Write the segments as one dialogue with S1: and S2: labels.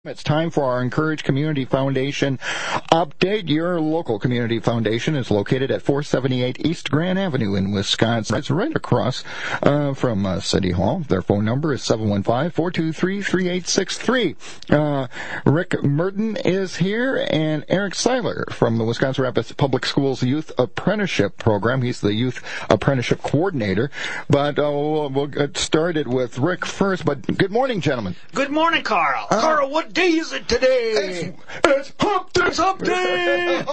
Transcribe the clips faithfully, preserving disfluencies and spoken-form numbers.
S1: It's time for our Encourage Community Foundation update. Your local community foundation is located at four seventy-eight East Grand Avenue in Wisconsin. It's right across uh, from uh, City Hall. Their phone number is seven one five, four two three, three eight six three. Uh, Rick Merton is here, and Eric Seiler from the Wisconsin Rapids Public Schools Youth Apprenticeship Program. He's the Youth Apprenticeship Coordinator. But uh, we'll, we'll get started with Rick first. But good morning, gentlemen.
S2: Good morning, Carl.
S1: Uh,
S2: Carl, what day is it today?
S1: It's, it's hump day!
S2: It's hump day!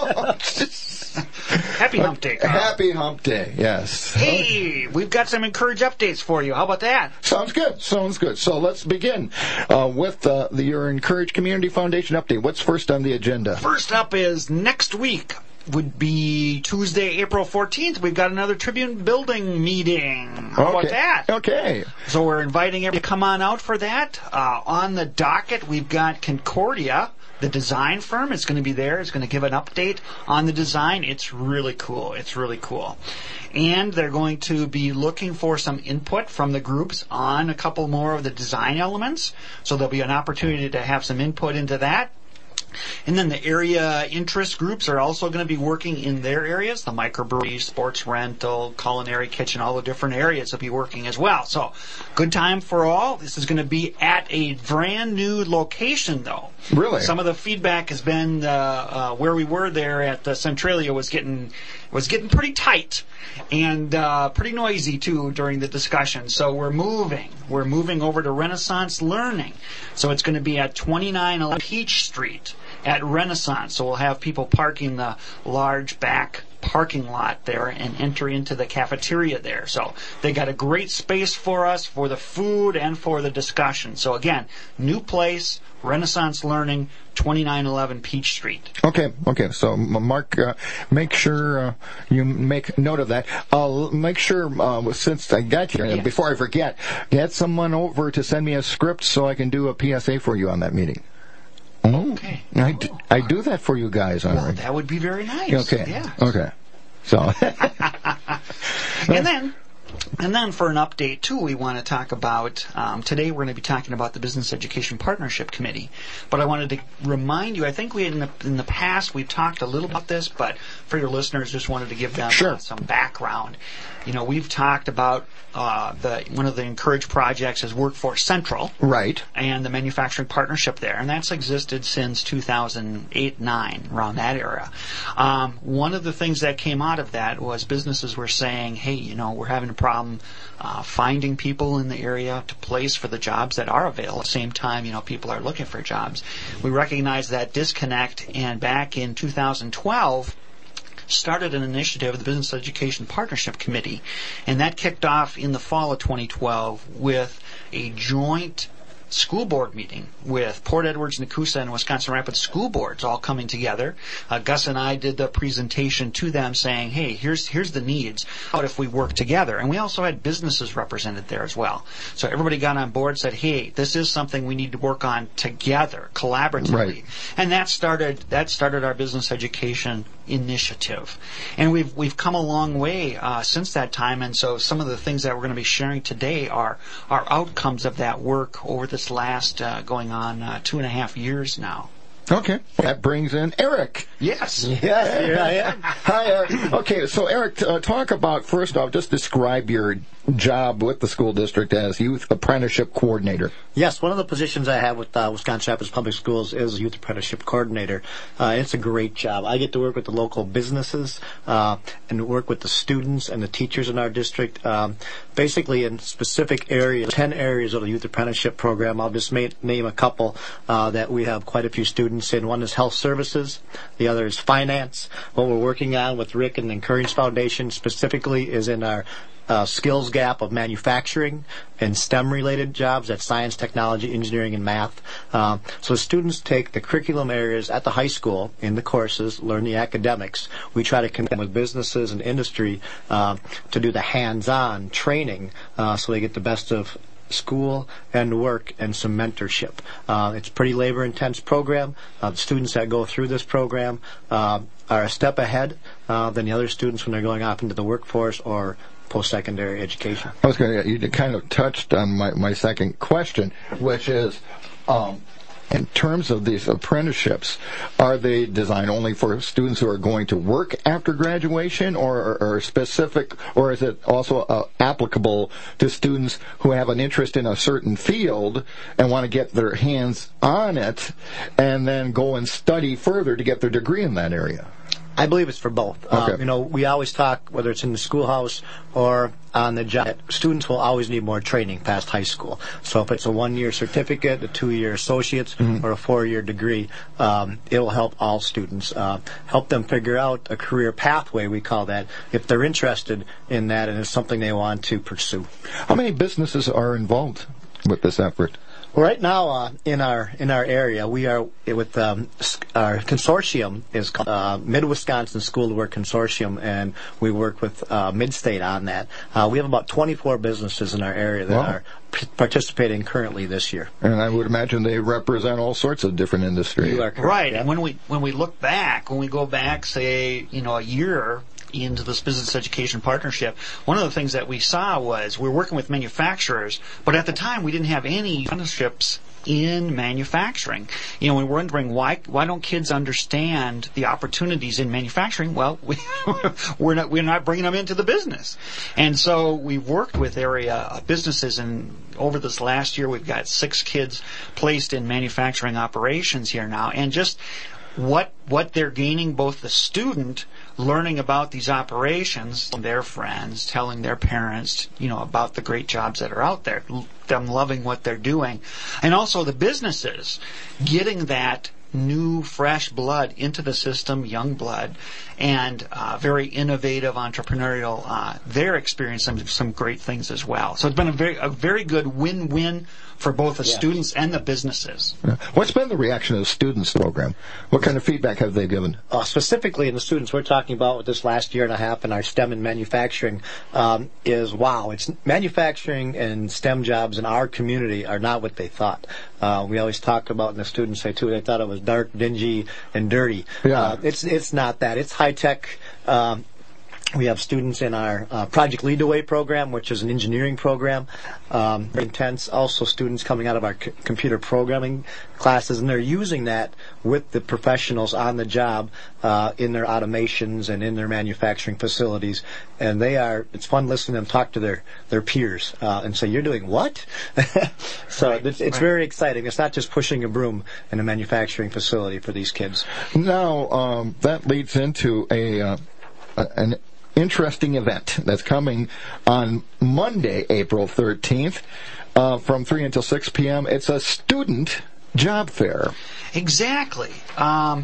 S2: Happy hump day, Carl.
S1: Happy hump day, yes.
S2: Hey, we've got some Encourage updates for you. How about that?
S1: Sounds good, sounds good. So let's begin uh, with uh, the, your Encourage Community Foundation update. What's first on the agenda?
S2: First up is next week. Would be Tuesday, April fourteenth. We've got another Tribune Building meeting. How
S1: okay.
S2: about that?
S1: Okay.
S2: So we're inviting everybody to come on out for that. Uh, on the docket, we've got Concordia, the design firm. It's going to be there. It's going to give an update on the design. It's really cool. It's really cool. And they're going to be looking for some input from the groups on a couple more of the design elements. So there'll be an opportunity to have some input into that. And then the area interest groups are also going to be working in their areas. The microbrewery, sports rental, culinary kitchen, all the different areas will be working as well. So good time for all. This is going to be at a brand new location, though.
S1: Really?
S2: Some of the feedback has been uh, uh, where we were there at the Centralia was getting was getting pretty tight and uh, pretty noisy, too, during the discussion. So we're moving. We're moving over to Renaissance Learning. So it's going to be at twenty-nine eleven Peach Street at Renaissance. So we'll have people parking the large back parking lot there and enter into the cafeteria there. So they got a great space for us for the food and for the discussion. So again, new place, Renaissance Learning, twenty-nine eleven Peach Street.
S1: Okay, okay. So, Mark, uh, make sure uh, you make note of that. I'll make sure, uh, since I got here,
S2: Yes.
S1: before I forget, get someone over to send me a script so I can do a P S A for you on that meeting. Oh,
S2: Okay.
S1: I, d- I do that for you guys, all
S2: Well,
S1: right.
S2: that would be very nice.
S1: Okay,
S2: Yeah.
S1: okay. So,
S2: And then, and then for an update, too, we want to talk about, um, today we're going to be talking about the Business Education Partnership Committee. But I wanted to remind you, I think we in the, in the past we've talked a little about this, but for your listeners, just wanted to give them
S1: Sure.
S2: uh, some background. You know, we've talked about uh, the one of the Encourage projects is Workforce Central.
S1: right.
S2: And the manufacturing partnership there, and that's existed since two thousand eight nine, around that era. Um, one of the things that came out of that was businesses were saying, hey, you know, we're having a problem uh, finding people in the area to place for the jobs that are available. At the same time, you know, people are looking for jobs. We recognize that disconnect, and back in two thousand twelve, started an initiative of the Business Education Partnership Committee, and that kicked off in the fall of twenty twelve with a joint school board meeting with Port Edwards, Nakusa, and Wisconsin Rapids school boards all coming together. Uh, Gus and I did the presentation to them saying, hey, here's here's the needs. How if we work together? And we also had businesses represented there as well. So everybody got on board, said, hey, this is something we need to work on together, collaboratively.
S1: Right.
S2: And that started that started our business education initiative. And we've we've come a long way uh, since that time, and so some of the things that we're going to be sharing today are are outcomes of that work over this last uh, going on uh, two and a half years now.
S1: Okay. That brings in Eric.
S2: Yes.
S1: Yes, here I am. Hi, Eric. Okay, so Eric, uh, talk about, first off, just describe your job with the school district as Youth Apprenticeship Coordinator.
S3: Yes, one of the positions I have with uh, Wisconsin Rapids Public Schools is Youth Apprenticeship Coordinator. Uh, it's a great job. I get to work with the local businesses uh, and work with the students and the teachers in our district, um, basically in specific areas, ten areas of the Youth Apprenticeship Program. I'll just ma- name a couple uh, that we have quite a few students in. One is health services. The other is finance. What we're working on with Rick and the Encourage Foundation specifically is in our Uh, skills gap of manufacturing and STEM-related jobs, that's science, technology, engineering, and math. Uh, so students take the curriculum areas at the high school in the courses, learn the academics. We try to connect with businesses and industry uh, to do the hands-on training uh, so they get the best of school and work and some mentorship. Uh, it's a pretty labor-intense program. Uh, the students that go through this program uh, are a step ahead uh, than the other students when they're going off into the workforce or post-secondary education.
S1: I was going to, you kind of touched on my, my second question, which is, um, In terms of these apprenticeships, are they designed only for students who are going to work after graduation, or, or, or specific, or is it also uh, applicable to students who have an interest in a certain field and want to get their hands on it and then go and study further to get their degree in that area?
S3: I believe it's for both.
S1: Okay.
S3: Um, you know, we always talk, whether it's in the schoolhouse or on the job, students will always need more training past high school. So if it's a one-year certificate, a two-year associate's, mm-hmm. or a four-year degree, um, it will help all students, uh, help them figure out a career pathway, we call that, if they're interested in that and it's something they want to pursue.
S1: How many businesses are involved with this effort?
S3: Well, right now, uh, in our in our area, we are with um, our consortium is called uh, Mid-Wisconsin School to Work Consortium, and we work with uh, Midstate on that. Uh, we have about twenty-four businesses in our area that
S1: wow.
S3: are p- participating currently this year.
S1: And I would imagine they represent all sorts of different industries.
S3: You are correct.
S2: Right,
S3: Yeah.
S2: and when we when we look back, when we go back, say, you know, a year into this business education partnership, one of the things that we saw was we were working with manufacturers, but at the time we didn't have any partnerships in manufacturing. You know, we were wondering why why don't kids understand the opportunities in manufacturing? Well, we, we're not we're not bringing them into the business, and so we've worked with area businesses, and over this last year we've got six kids placed in manufacturing operations here now, and just what what they're gaining, both the student learning about these operations, their friends, telling their parents, you know, about the great jobs that are out there, them loving what they're doing, and also the businesses getting that new, fresh blood into the system, young blood, and uh, very innovative, entrepreneurial. Uh, they're experiencing some, some great things as well. So it's been a very a very good win-win for both the
S3: yeah.
S2: students and the businesses.
S1: What's been the reaction of the students to the program? What kind of feedback have they given?
S3: Uh, specifically in the students we're talking about with this last year and a half in our STEM and manufacturing um, is, wow, it's manufacturing and STEM jobs in our community are not what they thought. Uh, we always talk about, and the students say too, they thought it was dark, dingy, and dirty.
S1: Yeah.
S3: Uh, it's it's not that. It's high-tech. Um, We have students in our uh, Project Lead the Way program, which is an engineering program, um, very intense. Also students coming out of our c- computer programming classes, and they're using that with the professionals on the job uh, in their automations and in their manufacturing facilities. And they are, it's fun listening to them talk to their, their peers uh, and say, you're doing what? so
S2: right,
S3: it's, it's
S2: right.
S3: very exciting. It's not just pushing a broom in a manufacturing facility for these kids.
S1: Now, um, that leads into a uh, an interesting event that's coming on Monday, April thirteenth, uh, from three until six p.m. It's a student job fair.
S2: Exactly. Um,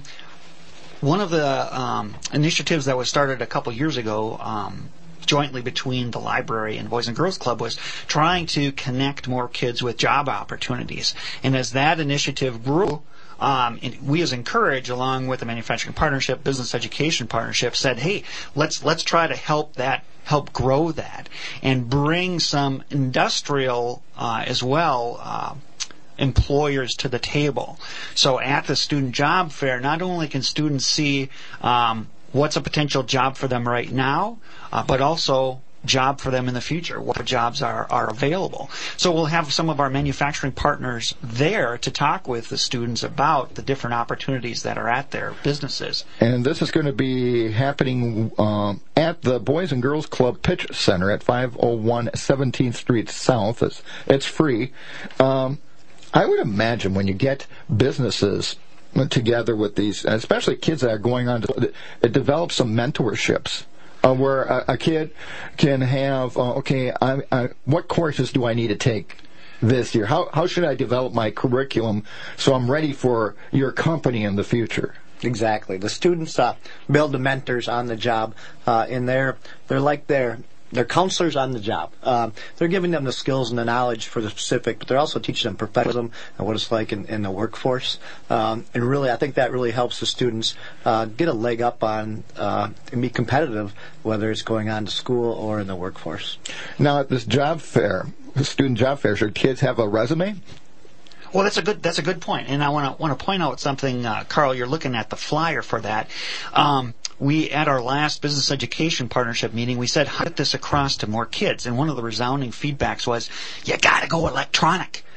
S2: one of the um, initiatives that was started a couple years ago, um, jointly between the library and Boys and Girls Club, was trying to connect more kids with job opportunities. And as that initiative grew, Um, and we as Encourage, along with the Manufacturing Partnership, Business Education Partnership, said, hey, let's let's try to help that, help grow that, and bring some industrial uh, as well uh, employers to the table. So at the student job fair, not only can students see um, what's a potential job for them right now, uh, but also job for them in the future, what jobs are, are available. So we'll have some of our manufacturing partners there to talk with the students about the different opportunities that are at their businesses.
S1: And this is going to be happening um, at the Boys and Girls Club Pitch Center at five oh one seventeenth Street South. It's, it's free. Um, I would imagine when you get businesses together with these, especially kids that are going on to, it develops some mentorships. Uh, where a, a kid can have, uh, okay, I, I, what courses do I need to take this year? How how should I develop my curriculum so I'm ready for your company in the future?
S3: Exactly. The students uh, build the mentors on the job, uh, and they're they're like their they're counselors on the job. Um, they're giving them the skills and the knowledge for the specific, but they're also teaching them professionalism and what it's like in, in the workforce. Um, and really, I think that really helps the students uh, get a leg up on uh, and be competitive, whether it's going on to school or in the workforce.
S1: Now, at this job fair, the student job fair, should kids have a resume?
S2: Well, that's a good that's a good point, and I want to want to point out something, uh, Carl. You're looking at the flyer for that. Um, we at our last business education partnership meeting, we said, how get this across to more kids? And one of the resounding feedbacks was, you got to go electronic.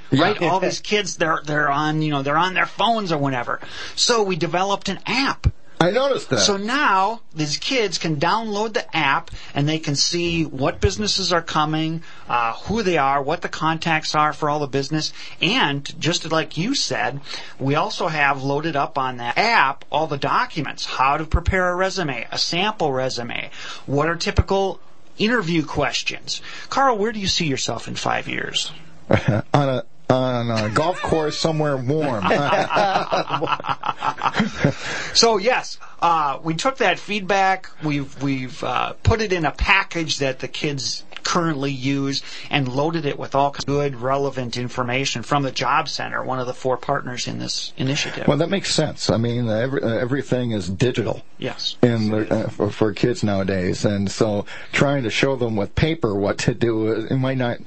S2: right? All these kids, they're they're on, you know, they're on their phones or whatever. So we developed an app.
S1: I noticed that.
S2: So now these kids can download the app and they can see what businesses are coming, uh, who they are, what the contacts are for all the business, and just like you said, we also have loaded up on that app all the documents, how to prepare a resume, a sample resume, what are typical interview questions. Carl, where do you see yourself in five years?
S1: on a on a golf course somewhere warm.
S2: So yes, uh, we took that feedback. We've we've uh, put it in a package that the kids currently use and loaded it with all good, relevant information from the Job Center, one of the four partners in this initiative.
S1: Well, that makes sense. I mean, every, uh, everything is digital.
S2: Yes.
S1: In the, uh, for, for kids nowadays, and so trying to show them with paper what to do, it might not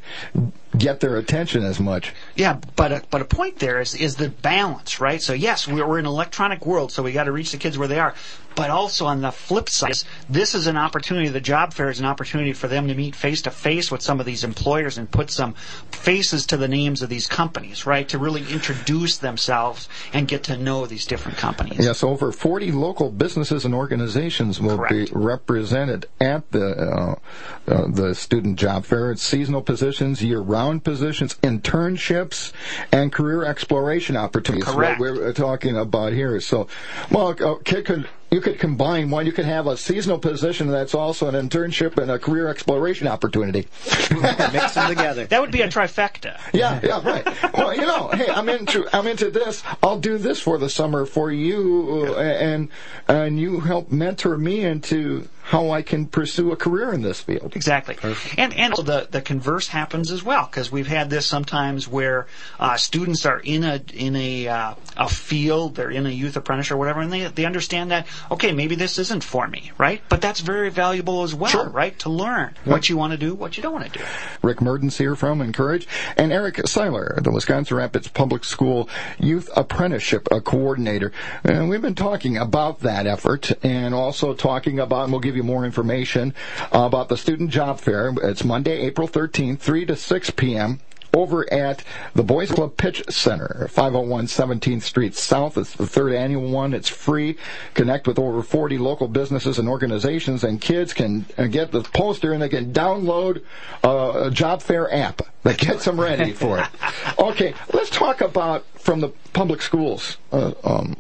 S1: get their attention as much.
S2: Yeah, but a, but a point there is is the balance, right? So yes, we're, we're in an electronic world, so we got to reach the kids where they are. But also on the flip side, this is an opportunity, the job fair is an opportunity for them to meet face-to-face with some of these employers and put some faces to the names of these companies, right? To really introduce themselves and get to know these different companies.
S1: Yes, over forty local businesses and organizations will
S2: Correct.
S1: be represented at the uh, uh, the student job fair. It's seasonal positions, year-round positions, internships, and career exploration opportunities.
S2: Correct.
S1: What we're talking about here. So, well, a kid could... You could combine one. You could have a seasonal position that's also an internship and a career exploration opportunity.
S3: Mix them together.
S2: That would be a trifecta.
S1: Yeah, yeah, right. Well, you know, hey, I'm into I'm into this. I'll do this for the summer for you, uh, and and you help mentor me into how I can pursue a career in this field.
S2: Exactly. Perfect. And and also the the converse happens as well, because we've had this sometimes where uh, students are in a in a uh, a field, they're in a youth apprenticeship or whatever, and they they understand that, okay, maybe this isn't for me, right? But that's very valuable as well,
S1: sure.
S2: right? To learn what you want to do, what you don't want to do.
S1: Rick Merdens here from Encourage, and Eric Seiler, the Wisconsin Rapids Public School Youth Apprenticeship uh, Coordinator. And we've been talking about that effort and also talking about, and we'll give you more information uh, about the Student Job Fair. It's Monday, April thirteenth, three to six p.m. over at the Boys Club Pitch Center, five oh one seventeenth Street South. It's the third annual one. It's free. Connect with over forty local businesses and organizations, and kids can uh, get the poster and they can download uh, a job fair app that gets them ready for it. Okay, let's talk about from the public schools, uh, um,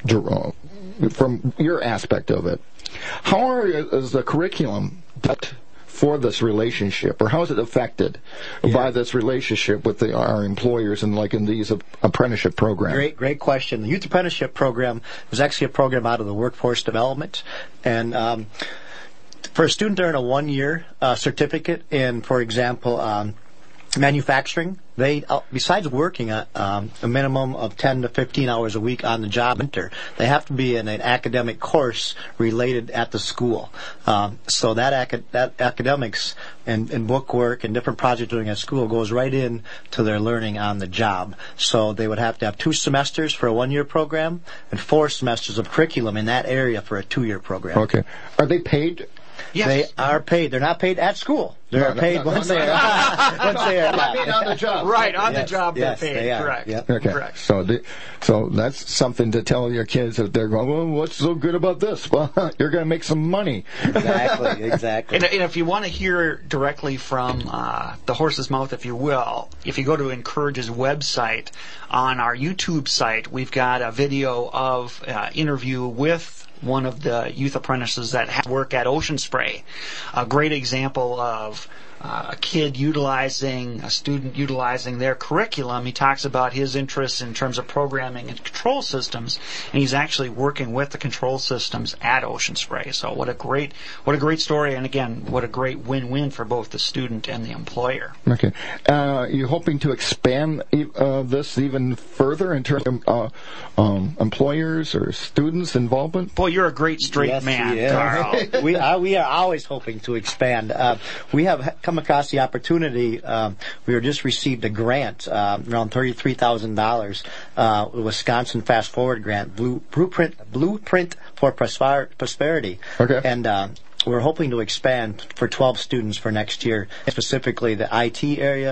S1: from your aspect of it. How are, is the curriculum for this relationship, or how is it affected yeah. by this relationship with the, our employers and like in these apprenticeship programs?
S3: Great, great question. The Youth Apprenticeship Program was actually a program out of the Workforce Development, and um, for a student to earn a one-year uh, certificate in, for example, um, manufacturing, they, uh, besides working a, um, a minimum of ten to fifteen hours a week on the job, they have to be in an academic course related at the school. Um, so that, acad- that academics and, and book work and different projects doing at school goes right in to their learning on the job. So they would have to have two semesters for a one-year program and four semesters of curriculum in that area for a two-year program.
S1: Okay. Are they paid?
S2: Yes.
S3: They are paid. They're not paid at school. They're
S1: no,
S3: paid
S1: no,
S3: once
S1: no,
S3: they
S1: no,
S3: are.
S1: no,
S3: once
S1: no,
S3: they are.
S1: I mean on the job.
S2: Right, on
S3: yes,
S2: the job
S3: yes,
S2: they're paid.
S3: they are.
S2: Correct.
S3: Yep.
S1: Okay.
S2: Correct.
S1: So, the, so that's something to tell your kids that they're going, well, what's so good about this? Well, you're going to make some money.
S3: Exactly, exactly.
S2: And, and if you want to hear directly from uh, the horse's mouth, if you will, if you go to Encourage's website, on our YouTube site, we've got a video of uh, interview with one of the youth apprentices that work at Ocean Spray. A great example of uh, a kid utilizing, a student utilizing their curriculum. He talks about his interests in terms of programming and control systems, and he's actually working with the control systems at Ocean Spray. So what a great, what a great story, and again, what a great win-win for both the student and the employer.
S1: Okay. Uh, you hoping to expand uh, this even further in terms of uh, um, employers or students' involvement?
S2: Boy, you're a great straight
S3: yes,
S2: man,
S3: yeah.
S2: Carl.
S3: we, are, we are always hoping to expand. Uh, we have come across the opportunity. Um, we were just received a grant, uh, around thirty-three thousand dollars, uh, the Wisconsin Fast Forward Grant, Blue, Blueprint, Blueprint for Prosperity.
S1: Okay.
S3: And uh, we're hoping to expand for twelve students for next year, specifically the I T area,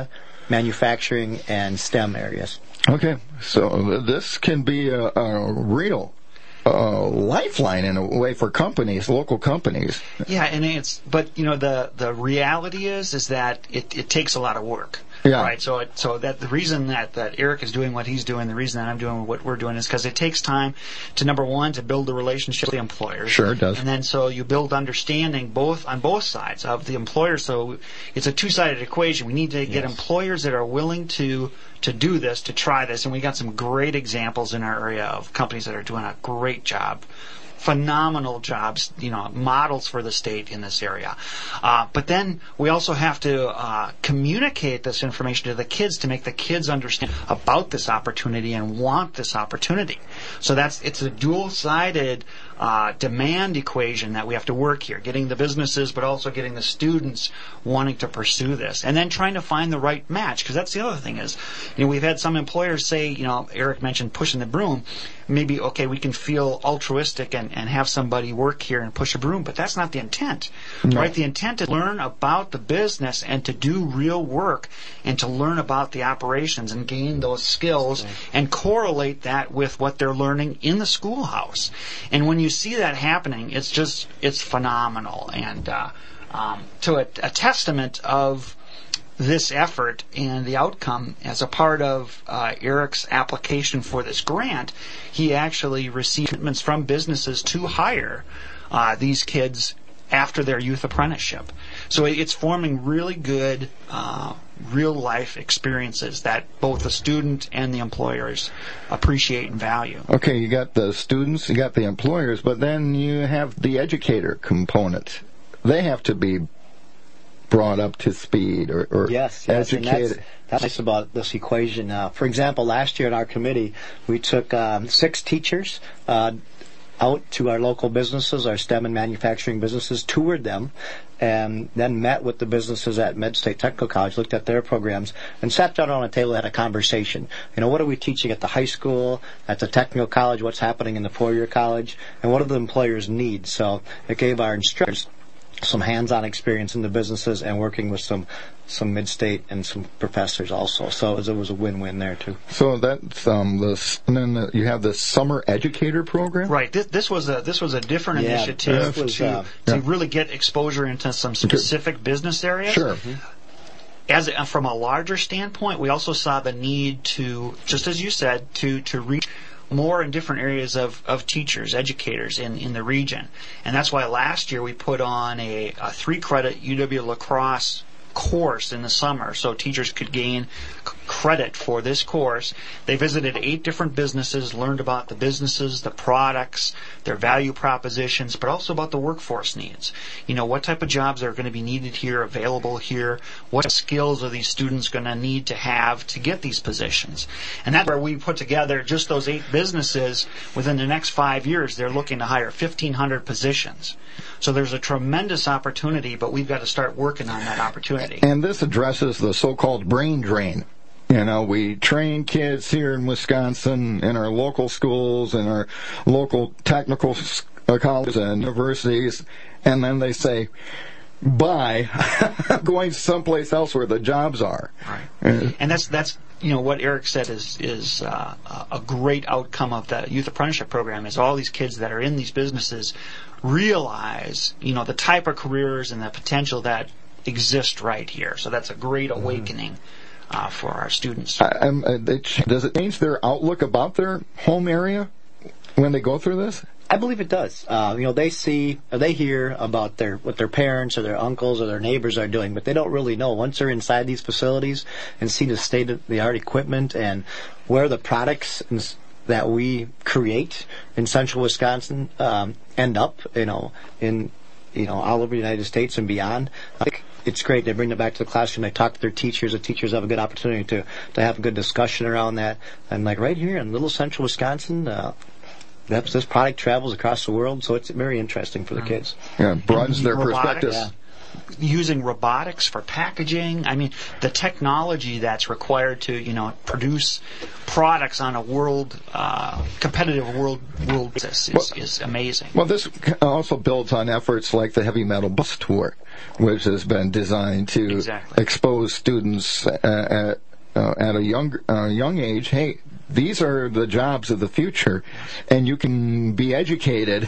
S3: manufacturing, and STEM areas.
S1: Okay, so this can be a, a real uh, lifeline in a way for companies, local companies.
S2: Yeah, and it's but you know the the reality is is that it, it takes a lot of work.
S1: Yeah.
S2: Right. So, it, so that the reason that, that Eric is doing what he's doing, the reason that I'm doing what we're doing, is because it takes time to, number one, to build the relationship with the employers.
S1: Sure, it does.
S2: And then so you build understanding both on both sides of the employers. So it's a two-sided equation. We need to get
S3: Yes.
S2: employers that are willing to to do this, to try this, and we got some great examples in our area of companies that are doing a great job. Phenomenal jobs, you know, models for the state in this area. Uh, but then we also have to uh, communicate this information to the kids to make the kids understand about this opportunity and want this opportunity. So that's it's a dual-sided uh, demand equation that we have to work here, getting the businesses but also getting the students wanting to pursue this. And then trying to find the right match, because that's the other thing is, you know, we've had some employers say, you know, Eric mentioned pushing the broom. Maybe, okay, we can feel altruistic and, and have somebody work here and push a broom, but that's not the intent,
S1: No.
S2: right? The intent is to learn about the business and to do real work and to learn about the operations and gain those skills and correlate that with what they're learning in the schoolhouse. And when you see that happening, it's just, it's phenomenal. And uh, um, to a, a testament of this effort and the outcome, as a part of uh, Eric's application for this grant, he actually received commitments from businesses to hire uh, these kids after their youth apprenticeship. So it's forming really good uh, real-life experiences that both the student and the employers appreciate and value.
S1: Okay, you got the students, you got the employers, but then you have the educator component. They have to be brought up to speed or, or
S3: yes, yes, and
S1: educated.
S3: that's, that's nice about this equation. Uh, for example, last year in our committee, we took um, six teachers uh, out to our local businesses, our STEM and manufacturing businesses, toured them, and then met with the businesses at MedState Technical College, looked at their programs, and sat down on a table and had a conversation. You know, what are we teaching at the high school, at the technical college, what's happening in the four-year college, and what do the employers need? So it gave our instructors some hands-on experience in the businesses and working with some some mid-state and some professors also. So it was, it was a win-win there too.
S1: So that's um this, and then the, you have the summer educator program.
S2: Right. This, this was a this was a different
S3: Yeah,
S2: initiative
S3: this was,
S2: to
S3: uh,
S2: to
S1: yeah.
S2: really get exposure into some specific business areas.
S1: Sure.
S2: As a, from a larger standpoint, we also saw the need to, just as you said, to to reach more in different areas of, of teachers, educators in, in the region. And that's why last year we put on a, a three-credit U W La Crosse course in the summer so teachers could gain c- credit for this course. They visited eight different businesses, learned about the businesses, the products, their value propositions, but also about the workforce needs. You know, what type of jobs are going to be needed here, available here? What skills are these students going to need to have to get these positions? And that's where we put together just those eight businesses. Within the next five years, they're looking to hire fifteen hundred positions. So there's a tremendous opportunity, but we've got to start working on that opportunity.
S1: And this addresses the so-called brain drain. You know, we train kids here in Wisconsin in our local schools and our local technical colleges and universities, and then they say, bye, I'm going someplace else where the jobs are.
S2: Right. And that's that's you know what Eric said is is uh, a great outcome of the youth apprenticeship program is all these kids that are in these businesses realize you know the type of careers and the potential that exist right here. So that's a great awakening uh, for our students.
S1: I, I'm, uh, they, does it change their outlook about their home area when they go through this?
S3: I believe it does. Uh, you know, they see, or they hear about their what their parents or their uncles or their neighbors are doing, but they don't really know. Once they're inside these facilities and see the state-of-the-art equipment and where the products that we create in central Wisconsin um, end up, you know, in you know all over the United States and beyond, I think it's great. They bring it back to the classroom. They talk to their teachers. The teachers have a good opportunity to to have a good discussion around that. And like right here in little central Wisconsin. Uh, That's, this product travels across the world, so it's very interesting for the kids.
S1: Yeah, it broadens their
S2: Robotics,
S1: perspective.
S2: yeah. Using robotics for packaging. I mean, the technology that's required to, you know, produce products on a world, uh, competitive world world basis is,
S1: Well,
S2: is amazing.
S1: Well, this also builds on efforts like the Heavy Metal Bus Tour. which has been designed to
S2: exactly.
S1: expose students uh, at, uh, at a young uh, young age. Hey, these are the jobs of the future, and you can be educated,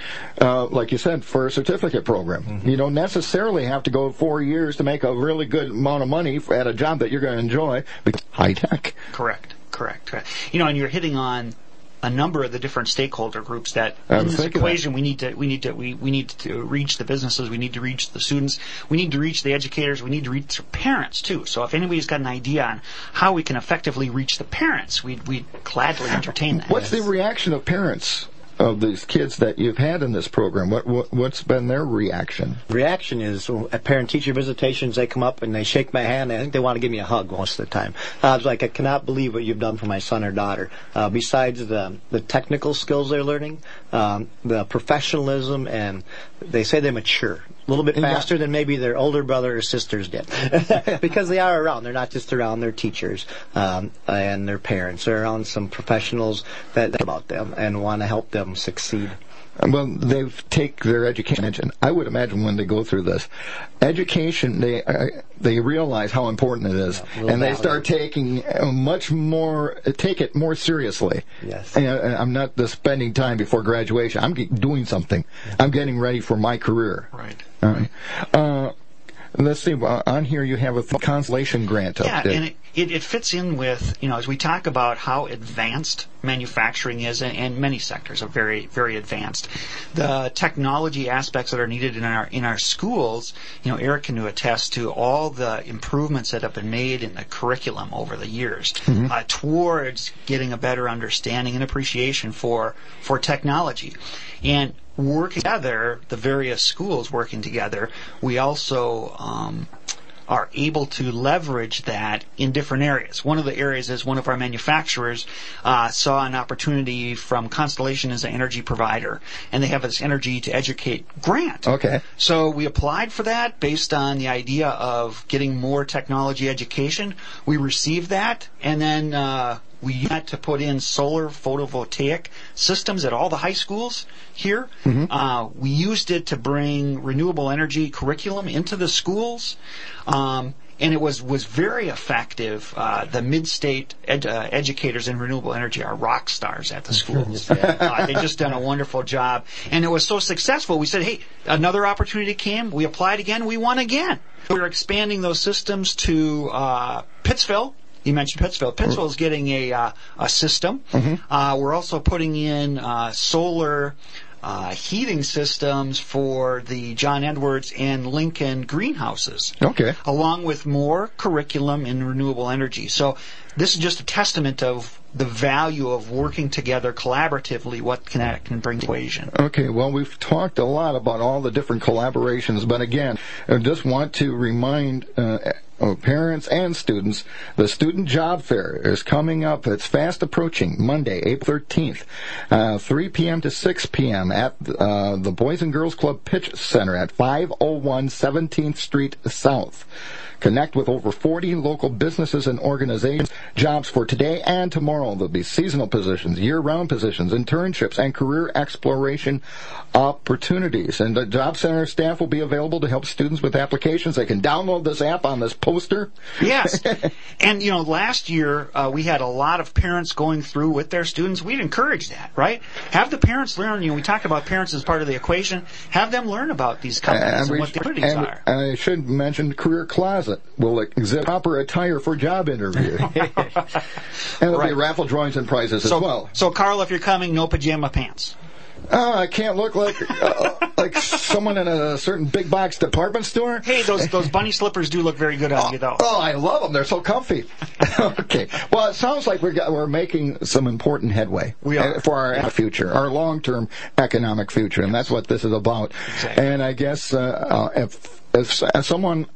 S1: uh, like you said, for a certificate program. Mm-hmm. You don't necessarily have to go four years to make a really good amount of money at a job that you're going to enjoy, because high tech.
S2: Correct, correct, correct. You know, and you're hitting on a number of the different stakeholder groups that
S1: I
S2: in
S1: was
S2: this
S1: thinking
S2: equation we need to we need to we, we need to reach the businesses, we need to reach the students, we need to reach the educators, we need to reach the parents too. So if anybody's got an idea on how we can effectively reach the parents, we'd we'd gladly entertain that.
S1: What's the reaction of parents of these kids that you've had in this program? What, what what's been their reaction?
S3: Reaction is at parent-teacher visitations, they come up and they shake my hand. I think they want to give me a hug most of the time. Uh, I was like, I cannot believe what you've done for my son or daughter. Uh, besides the the technical skills they're learning, um, the professionalism, and they say they mature a little bit faster than maybe their older brother or sisters did, because they are around. They're not just around their teachers um, and their parents. They're around some professionals that care about them and want to help them succeed.
S1: Well, they take their education. I would imagine when they go through this education, they uh, they realize how important it is, yeah, and they start taking uh, much more, take it more seriously.
S3: Yes.
S1: And, uh, I'm not just spending time before graduation. I'm ge- doing something. Yeah. I'm getting ready for my career.
S2: Right.
S1: All right. Uh, let's see. Uh, on here, you have a Constellation grant
S2: yeah,
S1: up there.
S2: and it, it, it fits in with, you know, as we talk about how advanced manufacturing is, and, and many sectors are very, very advanced. The technology aspects that are needed in our in our schools, you know, Eric can attest to all the improvements that have been made in the curriculum over the years mm-hmm. uh, towards getting a better understanding and appreciation for for technology. And working together, the various schools working together, we also um, are able to leverage that in different areas. One of the areas is one of our manufacturers uh, saw an opportunity from Constellation as an energy provider, and they have this Energy to Educate grant.
S1: Okay.
S2: So we applied for that based on the idea of getting more technology education. We received that, and then uh, we had to put in solar photovoltaic systems at all the high schools here. Mm-hmm. Uh, we used it to bring renewable energy curriculum into the schools, um, and it was, was very effective. Uh, the mid-state ed, uh, educators in renewable energy are rock stars at the schools. uh, they just done a wonderful job, and it was so successful. We said, hey, another opportunity came. We applied again. We won again. We're expanding those systems to uh, Pittsville. You mentioned Pittsville. Pittsville is getting a uh, a system. Mm-hmm. Uh, we're also putting in uh, solar uh, heating systems for the John Edwards and Lincoln greenhouses.
S1: Okay.
S2: Along with more curriculum in renewable energy. So this is just a testament of the value of working together collaboratively, what can that can bring to the equation.
S1: Okay, well, we've talked a lot about all the different collaborations, but again, I just want to remind uh, parents and students, the Student Job Fair is coming up. It's fast approaching, Monday, April thirteenth, uh, three p.m. to six p.m. at uh, the Boys and Girls Club Pitch Center at five oh one seventeenth Street South. Connect with over forty local businesses and organizations. Jobs for today and tomorrow. There'll be seasonal positions, year-round positions, internships, and career exploration opportunities. And the Job Center staff will be available to help students with applications. They can download this app on this poster.
S2: Yes. And, you know, last year uh, we had a lot of parents going through with their students. We'd encourage that, right? Have the parents learn. You know, we talk about parents as part of the equation. Have them learn about these companies and, and what the opportunities
S1: and,
S2: are.
S1: And I should mention Career Closet will exhibit proper attire for job interview. And there'll
S2: right.
S1: be raffle drawings and prizes
S2: so,
S1: as well.
S2: So, Carl, if you're coming, no pajama pants.
S1: Oh, I can't look like uh, like someone in a certain big box department store.
S2: Hey, those those bunny slippers do look very good on
S1: oh,
S2: you, though.
S1: Oh, I love them. They're so comfy. Okay. Well, it sounds like we're we're making some important headway.
S2: We are.
S1: For our future, our long-term economic future, and that's what this is about.
S2: Exactly.
S1: And I guess uh, uh, if if someone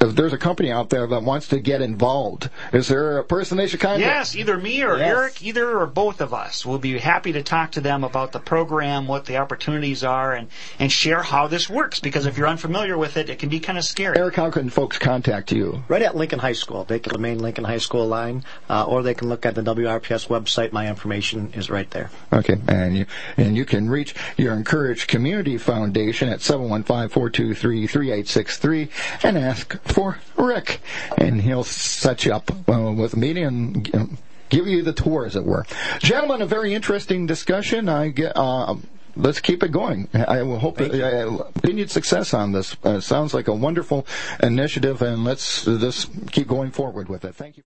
S1: if there's a company out there that wants to get involved, is there a person they should contact?
S2: Yes, either me or
S3: Yes.
S2: Eric, either or both of us. We'll be happy to talk to them about the program, what the opportunities are, and, and share how this works. Because if you're unfamiliar with it, it can be kind of scary.
S1: Eric, how can folks contact you?
S3: Right at Lincoln High School. They can the main Lincoln High School line, uh, or they can look at the W R P S website. My information is right there.
S1: Okay, and you and you can reach your Encourage Community Foundation at seven one five, four two three, three eight six three and ask for Rick, and he'll set you up uh, with a meeting and uh, give you the tour, as it were. Gentlemen, a very interesting discussion. I get. Uh, Let's keep it going. I will hope that, uh, continued success on this. Uh, sounds like a wonderful initiative, and let's uh, just keep going forward with it. Thank you.